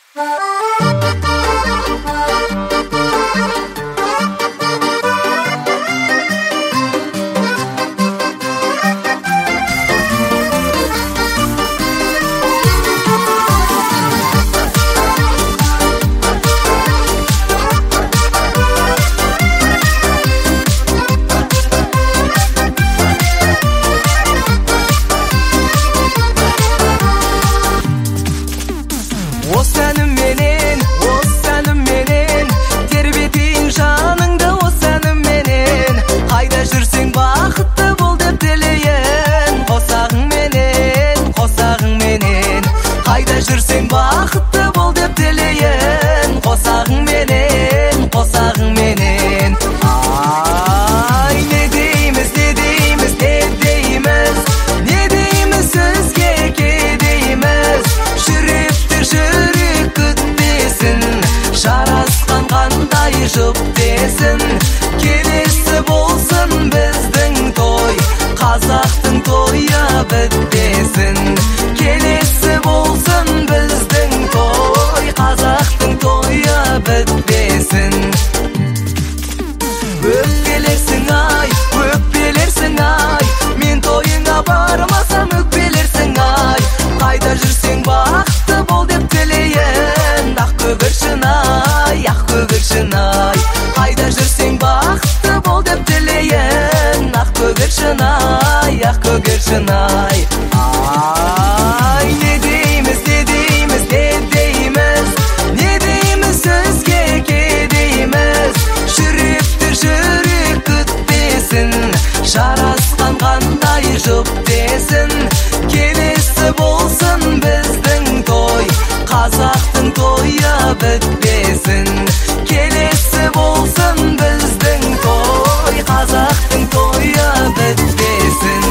Жұп десін, келесі болсын біздің той, қазақтың тойы бітпесін. Келесі болсын біздің той, қазақтың тойы бітпесін. Өкпелерсің ай, өкпелерсің ай, мен тойыңа бармасам өкпелерсің ай. Қайда жүрсең бақытты бол деп тілейін, ақ көгершін ай, ақ көгершін ай. Қайда жүрсең бақытты бол деп тілейін, ақ көгершін ай, ақ көгершін ай. Ай, не дейміз, не дейміз, не дейміз, не дейміз, сөзге кедейміз. Жүректі жүрек күтпесін, жарасқан қандай жұп десін. Келесі болсын біздің той, қазақтың тойы бітпесін. Келесі болсын біздің той, қазақтың тойы бітпесін.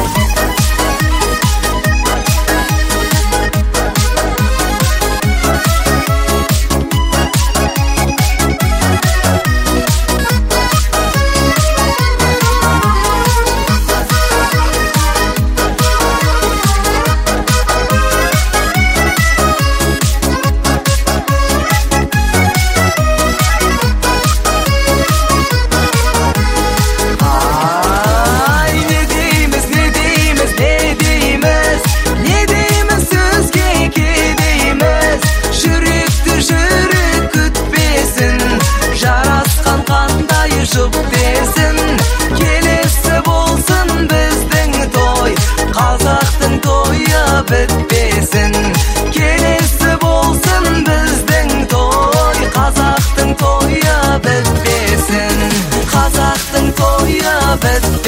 Жұп десін, келесі болсын біздің той, қазақтың тойы бітпесін. Келесі болсын біздің той, қазақтың тойы бітпесін. Қазақтың тойы бітпесін.